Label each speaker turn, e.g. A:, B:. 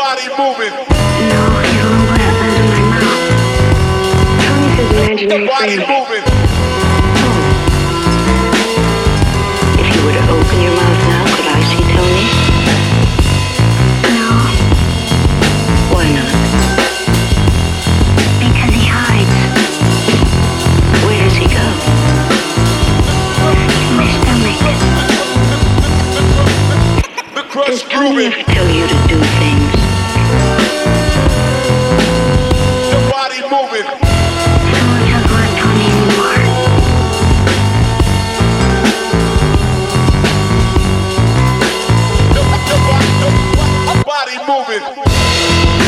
A: body moving.
B: No, you don't put it under my mouth. Tony says imaginary
A: Your body
B: friend.
A: moving.
B: If you were to open your mouth now, could I see Tony? No. Why not? Because he hides. Where does he go? In my stomach.
A: The crush
B: Does Tony
A: moving.
B: ever tell you to do things?
A: Your body moving.
B: I won't talk about Tony anymore.
A: Your body moving.